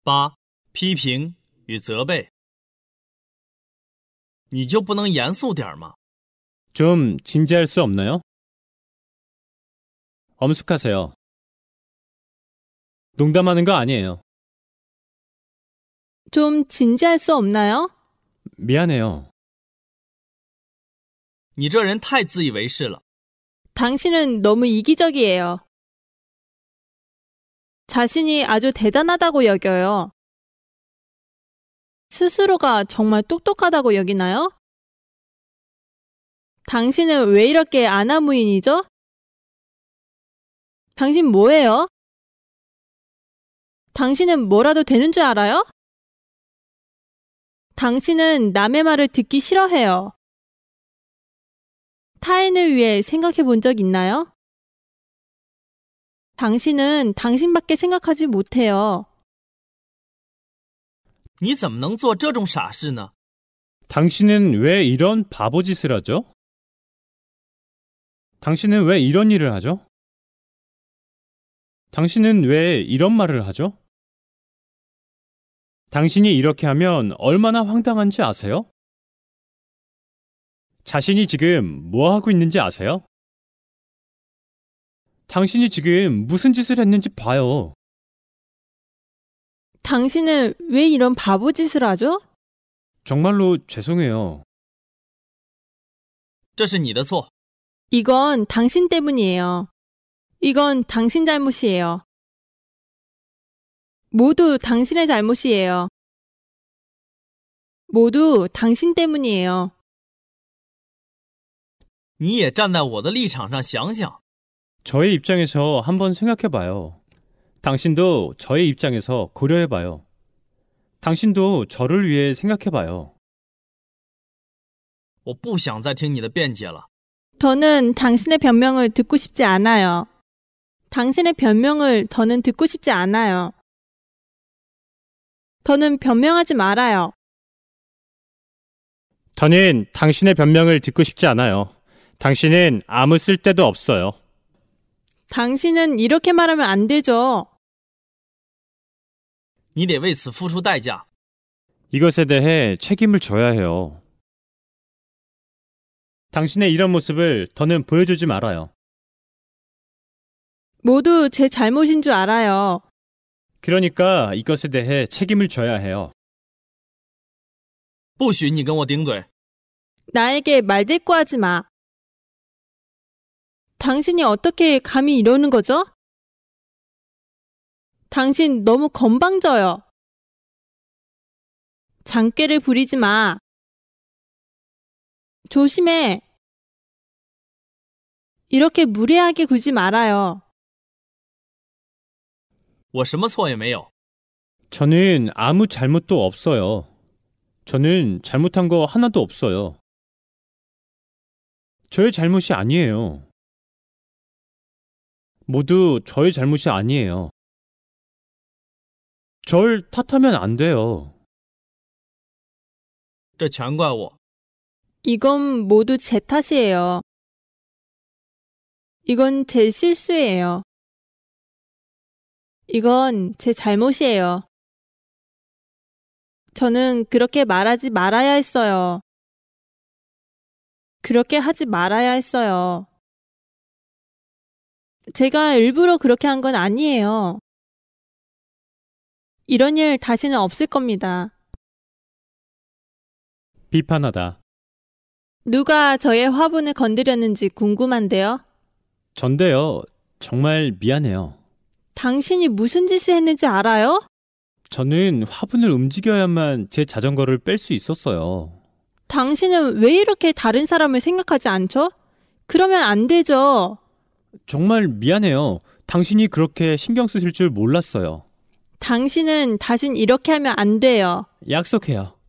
8. 批评与责备。你就不能严肃点吗？ 좀 진지할 수 없나요? 엄숙하세요. 농담하는 거 아니에요. 좀 진지할 수 없나요? 미안해요. 你这人太自以为是了。 당신은 너무 이기적이에요. 자신이 아주 대단하다고 여겨요. 스스로가 정말 똑똑하다고 여기나요? 당신은 왜 이렇게 아나무인이죠? 당신 뭐예요? 당신은 뭐라도 되는 줄 알아요? 당신은 남의 말을 듣기 싫어해요. 타인을 위해 생각해 본 적 있나요? 당신은 당신밖에 생각하지 못해요. 你怎么能做这种傻事呢？ 당신은 왜 이런 바보짓을 하죠? 당신은 왜 이런 일을 하죠? 당신은 왜 이런 말을 하죠? 당신이 이렇게 하면 얼마나 황당한지 아세요? 자신이 지금 뭐 하고 있는지 아세요? 당신이 지금 무슨 짓을 했는지 봐요. 당신은 왜 이런 바보짓을 하죠? 정말로 죄송해요. 这是你的错。 이건 당신 때문이에요. 이건 당신 잘못이에요. 모두 당신의 잘못이에요. 모두 당신 때문이에요. 你也站在我的立场上想想。 저의 입장에서 한번 생각해봐요. 당신도 저의 입장에서 고려해봐요. 당신도 저를 위해 생각해봐요. 我不想再听你的辩解了。 저는 당신의 변명을 듣고 싶지 않아요. 당신의 변명을 더는 듣고 싶지 않아요. 더는 변명하지 말아요. 저는 당신의 변명을 듣고 싶지 않아요. 당신은 아무 쓸데도 없어요. 당신은 이렇게 말하면 안 되죠. 你得为此付出代价。 이것에 대해 책임을 져야 해요. 당신의 이런 모습을 더는 보여주지 말아요. 모두 제 잘못인 줄 알아요. 그러니까 이것에 대해 책임을 져야 해요. 不许你跟我顶嘴。 나에게 말대꾸하지 마. 당신이 어떻게 감히 이러는 거죠? 당신 너무 건방져요. 장꾀를 부리지 마. 조심해. 이렇게 무례하게 굴지 말아요. 我什么错也没有。 저는 아무 잘못도 없어요. 저는 잘못한 거 하나도 없어요. 저의 잘못이 아니에요. 모두 저의 잘못이 아니에요. 절 탓하면 안 돼요. 这全怪我。 이건 모두 제 탓이에요. 이건 제 실수예요. 이건 제 잘못이에요. 저는 그렇게 말하지 말아야 했어요. 그렇게 하지 말아야 했어요. 제가 일부러 그렇게 한 건 아니에요. 이런 일 다시는 없을 겁니다. 비판하다. 누가 저의 화분을 건드렸는지 궁금한데요. 전데요. 정말 미안해요. 당신이 무슨 짓을 했는지 알아요? 저는 화분을 움직여야만 제 자전거를 뺄 수 있었어요. 당신은 왜 이렇게 다른 사람을 생각하지 않죠? 그러면 안 되죠. 정말 미안해요. 당신이 그렇게 신경 쓰실 줄 몰랐어요. 당신은 다신 이렇게 하면 안 돼요. 약속해요.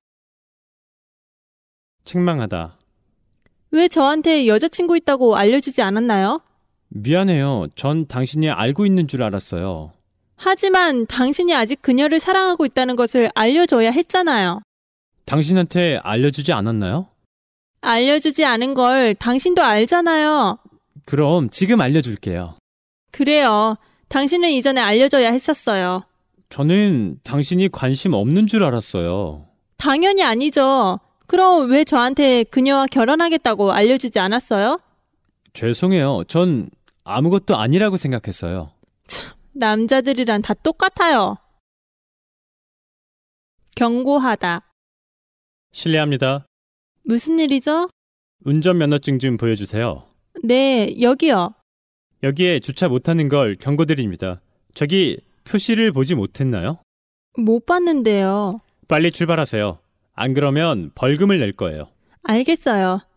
책망하다. 왜 저한테 여자친구 있다고 알려주지 않았나요? 미안해요. 전 당신이 알고 있는 줄 알았어요. 하지만 당신이 아직 그녀를 사랑하고 있다는 것을 알려줘야 했잖아요. 당신한테 알려주지 않았나요? 알려주지 않은 걸 당신도 알잖아요. 그럼 지금 알려줄게요. 그래요. 당신은 이전에 알려줘야 했었어요. 저는 당신이 관심 없는 줄 알았어요. 당연히 아니죠. 그럼 왜 저한테 그녀와 결혼하겠다고 알려주지 않았어요? 죄송해요. 전 아무것도 아니라고 생각했어요. 남자들이란 다 똑같아요. 경고하다. 실례합니다. 무슨 일이죠? 운전면허증 좀 보여주세요. 네, 여기요. 여기에 주차 못하는 걸 경고드립니다. 저기 표시를 보지 못했나요? 못 봤는데요. 빨리 출발하세요. 안 그러면 벌금을 낼 거예요. 알겠어요.